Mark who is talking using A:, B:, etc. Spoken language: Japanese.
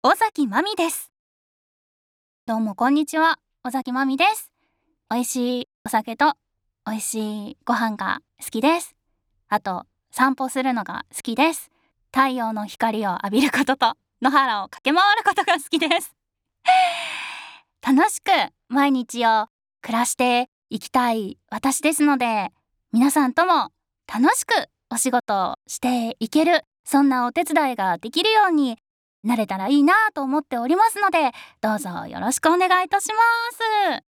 A: 尾崎まみです。どうもこんにちは、尾崎まみです。美味しいお酒と美味しいご飯が好きです。あと散歩するのが好きです。太陽の光を浴びることと野原を駆け回ることが好きです。楽しく毎日を暮らしていきたい私ですので、皆さんとも楽しくお仕事をしていける、そんなお手伝いができるようになれたらいいなと思っておりますので、どうぞよろしくお願いいたします。